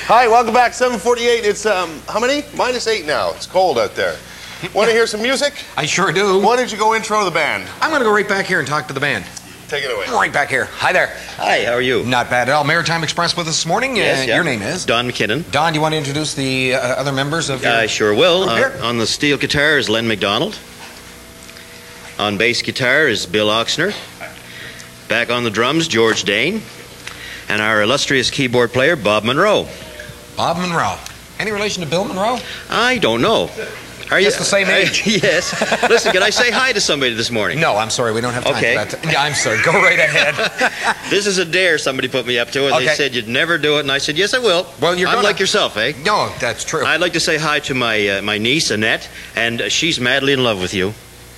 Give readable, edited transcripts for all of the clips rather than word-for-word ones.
Hi, welcome back. 7:48. It's how many? -8 now. It's cold out there. Want to hear some music? I sure do. Why don't you go intro the band? I'm going to go right back here and talk to the band. Take it away. Right back here. Hi there. Hi, how are you? Not bad at all. Maritime Express with us this morning. Yes, yeah. Your name is? Don McKinnon. Don, do you want to introduce the other members of your I sure will. group here? On the steel guitar is Len McDonald. On bass guitar is Bill Oxner. Back on the drums, George Dane. And our illustrious keyboard player, Bob Monroe. Bob Monroe. Any relation to Bill Monroe? I don't know. Are you Just the same age. Yes. Listen, can I say hi to somebody this morning? No, I'm sorry. We don't have time Okay. for that. Yeah, I'm sorry. Go right ahead. This is a dare somebody put me up to, and Okay. they said you'd never do it, and I said, yes, I will. Well, you're I'm gonna- like yourself, eh? No, that's true. I'd like to say hi to my niece, Annette, and she's madly in love with you.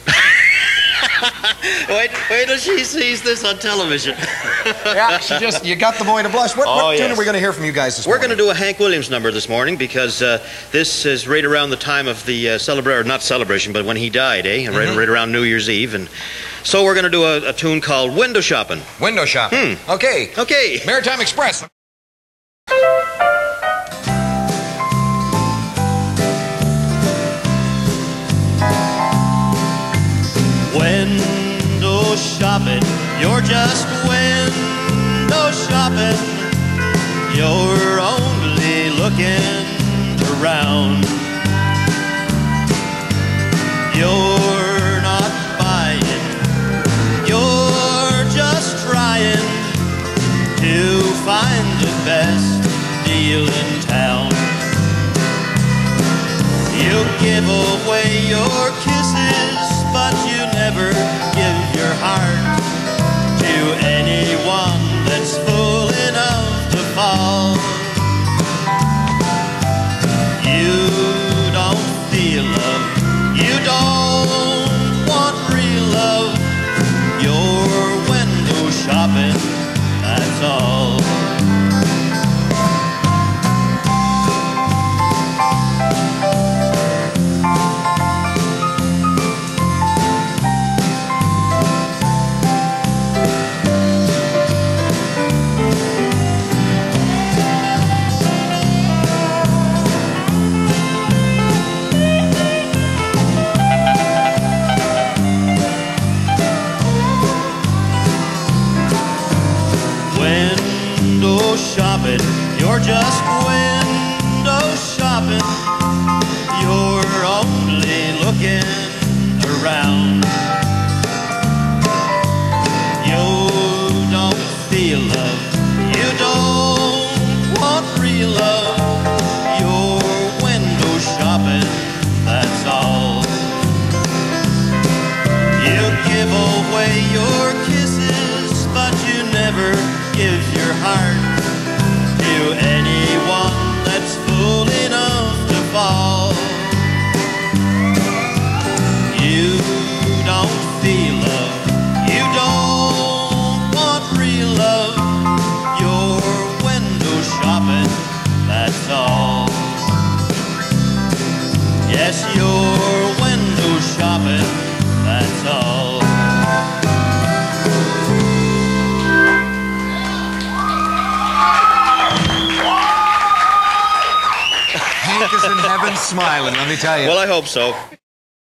Wait till she sees this on television. Yeah, you got the boy to blush. What tune yes. are we going to hear from you guys this We're morning? going to do a Hank Williams number this morning because this is right around the time of the not celebration, but when he died, eh? Right around New Year's Eve. And so we're going to do a tune called Window Shopping. Window shopping. Okay. Okay. Maritime Express. Window shopping, you're just window shopping. You're only looking around. You're not buying, you're just trying to find the best deal in town. You give away your kisses, but you never give your heart to anyone that's fool enough to fall. You don't feel love, you don't want real love. You're window shopping, that's all. Window shopping, you're just window shopping. You're only looking around. You don't feel love, you don't want real love. You're window shopping, that's all. You give away your kisses, but you never give your heart to anyone that's fool enough to fall. You don't feel love, you don't want real love. You're window shopping, that's all. Yes, you're window shopping, that's all. Hank is in heaven smiling, let me tell you. Well, I hope so.